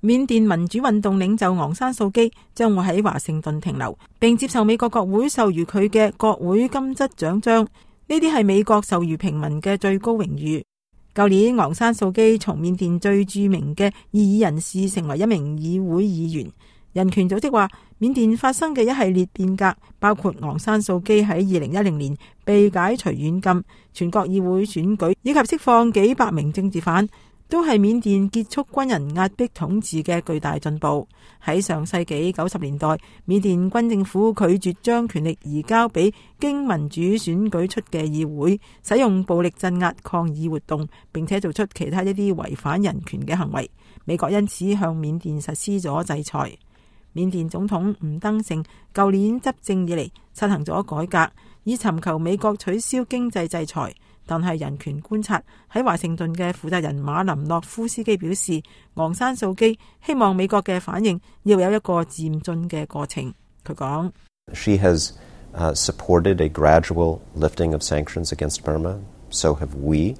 緬甸民主運動領袖昂山素基將會喺華盛頓停留，並接受美國國會授予佢嘅國會金質獎章。呢啲係美國授予平民嘅最高榮譽。舊年昂山素基從緬甸最著名嘅異議人士成為一名議會議員。人權組織話，緬甸發生嘅一系列變革，包括昂山素基喺2010年被解除軟禁、全國議會選舉以及釋放幾百名政治犯，都係緬甸結束軍人壓迫統治嘅巨大進步。喺上世紀90年代，緬甸軍政府拒絕將權力移交俾經民主選舉出嘅議會，使用暴力鎮壓抗議活動，並且做出其他一啲違反人權嘅行為。美國因此向緬甸實施咗制裁。緬甸總統吳登盛舊年執政以嚟實行咗改革，以尋求美國取消經濟制裁。但係人權觀察喺華盛頓嘅負責人馬林諾夫斯基表示，昂山素基希望美國嘅反應要有一個漸進嘅過程。佢講 ：She has supported a gradual lifting of sanctions against Burma. So have we.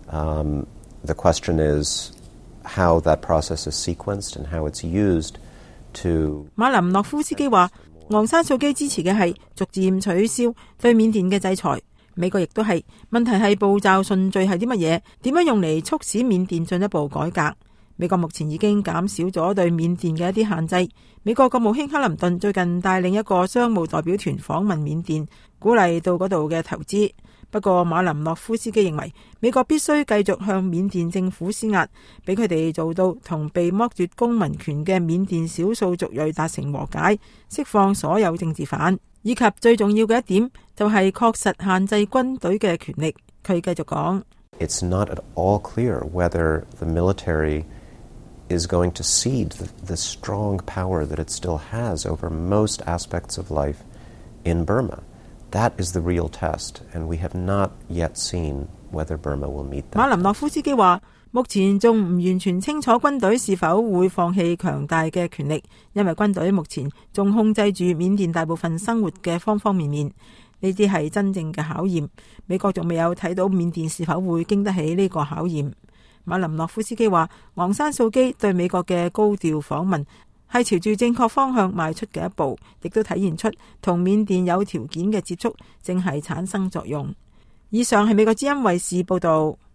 The question is how that process is sequenced and how it's used. 馬林諾夫斯基話，昂山素基支持嘅係逐漸取消對緬甸嘅制裁，美國亦都係。問題係步驟順序係啲乜嘢？點樣用嚟促使緬甸進一步改革？美國目前已經減少咗對緬甸嘅一啲限制。美國國務卿克林頓最近帶領一個商務代表團訪問緬甸，鼓勵到嗰度嘅投資。不過馬林諾夫斯基認為，美國必須繼續向緬甸政府施壓，俾佢哋做到同被剝奪公民權嘅緬甸少數族裔達成和解，釋放所有政治犯，以及最重要嘅一點就係確實限制軍隊嘅權力。佢繼續講 ：It's not at all clear whether the military is going to cede the strong power that it still has over most aspects of life in Burma.That is the real test, and we have not yet seen whether Burma will meet that. 馬林諾夫斯基話，目前仲唔完全清楚軍隊是否會放棄強大嘅權力，因為軍隊目前仲控制住緬甸大部分生活嘅方方面面。呢啲係真正嘅考驗。美國仲未有睇到緬甸是否會經得起呢個考驗。馬林諾夫斯基話，昂山素基對美國嘅高調訪問係朝住正確方向邁出嘅一步，亦都體現出同緬甸有條件嘅接觸正係產生作用。以上係美國之音衛視報道。